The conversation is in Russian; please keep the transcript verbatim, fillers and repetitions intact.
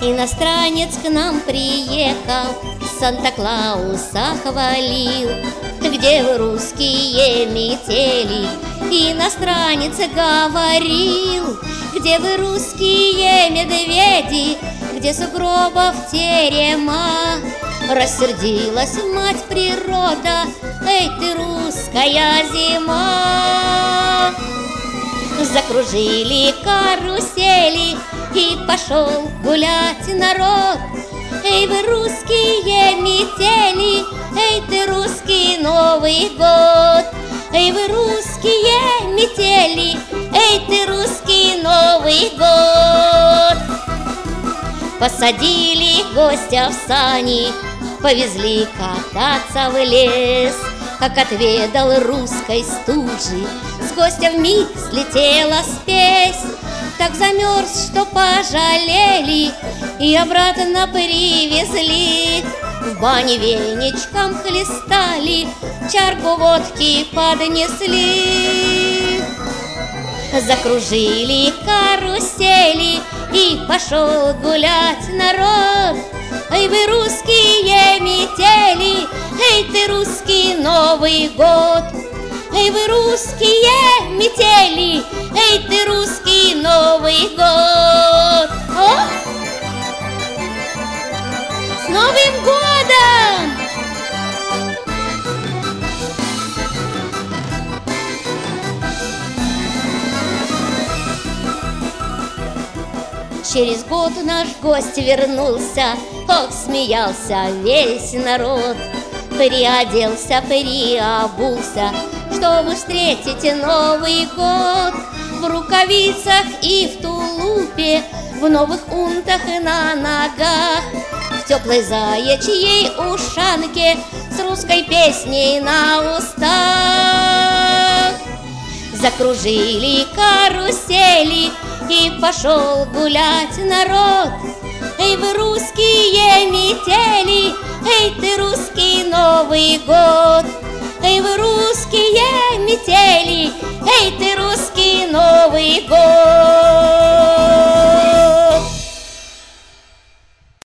Иностранец к нам приехал, Санта-Клауса хвалил. Где вы, русские метели? Иностранец говорил. Где вы, русские медведи? Где сугробов терема? Рассердилась мать природа: эй ты, русская зима! Закружили карусели, и пошел гулять народ. Эй вы, русские метели, эй ты, русский Новый год. Эй вы, русские метели, эй ты, русский Новый год. Посадили гостя в сани, повезли кататься в лес. Как отведал русской стужи, с гостя вмиг слетела спесь. Так замерз, что пожалели, и обратно привезли. В бане веничком хлестали, чарку водки поднесли. Закружили карусели, и пошел гулять народ. Эй вы, русские метели, эй ты, русский Новый год. Эй вы, русские метели, эй ты, русский Новый год. О! С Новым годом! Через год наш гость вернулся, ох, смеялся весь народ. Приоделся, приобулся, чтобы встретить Новый год. В рукавицах и в тулупе, в новых унтах и на ногах, в теплой заячьей ушанке, с русской песней на устах. Закружили карусели, и пошел гулять народ. Эй вы, русские метели, эй ты, русский Новый год. Эй вы, русские метели, эй ты, русский Новый год.